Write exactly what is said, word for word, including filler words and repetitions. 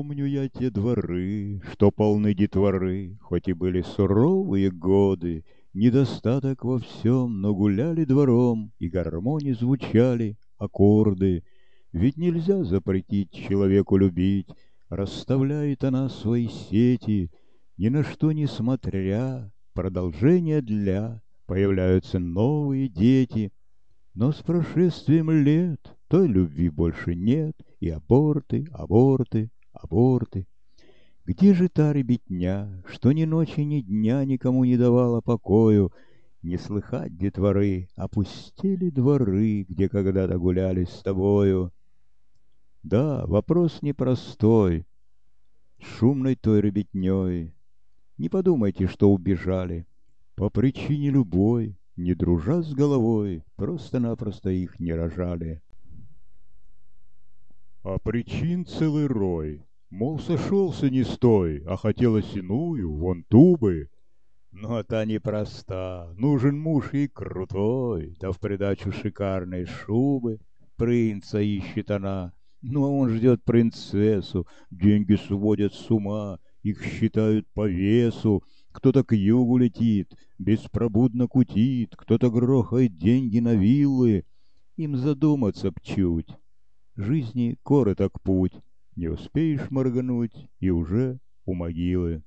Помню я те дворы, что полны детворы, хоть и были суровые годы, недостаток во всем, но гуляли двором, и гармонии звучали аккорды. Ведь нельзя запретить человеку любить, расставляет она свои сети, ни на что не смотря, продолжение для, появляются новые дети. Но с прошествием лет той любви больше нет, и аборты, аборты, аборты. Где же та ребятня, что ни ночи, ни дня никому не давала покою? Не слыхать детворы, опустели дворы, где когда-то гуляли с тобою. Да, вопрос непростой, с шумной той ребятней. Не подумайте, что убежали. По причине любой, не дружа с головой, просто-напросто их не рожали. А причин целый рой. Мол, сошелся не с той, а хотелось иную, вон ту бы. Но та непроста, нужен муж ей крутой, да в придачу шикарной шубы. Принца ищет она, но он ждет принцессу, деньги сводят с ума, их считают по весу. Кто-то к югу летит, беспробудно кутит, кто-то грохает деньги на виллы. Им задуматься б чуть. Жизни короток путь, не успеешь моргнуть, и уже у могилы.